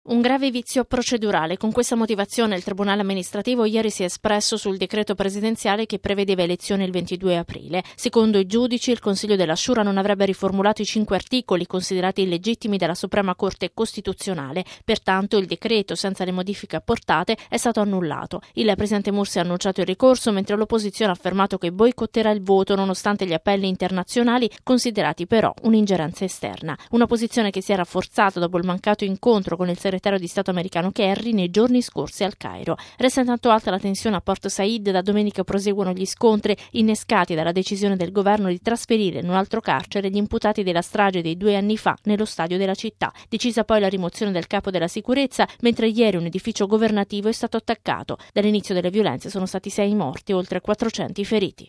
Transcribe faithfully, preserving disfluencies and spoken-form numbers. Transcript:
Un grave vizio procedurale. Con questa motivazione il Tribunale amministrativo ieri si è espresso sul decreto presidenziale che prevedeva elezioni il ventidue aprile. Secondo i giudici, il Consiglio della Shura non avrebbe riformulato i cinque articoli considerati illegittimi dalla Suprema Corte Costituzionale. Pertanto il decreto, senza le modifiche apportate, è stato annullato. Il presidente Mursi ha annunciato il ricorso, mentre l'opposizione ha affermato che boicotterà il voto nonostante gli appelli internazionali, considerati però un'ingerenza esterna. Una posizione che si è rafforzata dopo il mancato incontro con il segretario di Stato americano Kerry nei giorni scorsi al Cairo. Resta intanto alta la tensione a Port Said. Da domenica proseguono gli scontri innescati dalla decisione del governo di trasferire in un altro carcere gli imputati della strage dei due anni fa nello stadio della città. Decisa poi la rimozione del capo della sicurezza, mentre ieri un edificio governativo è stato attaccato. Dall'inizio delle violenze sono stati sei morti e oltre quattrocento i feriti.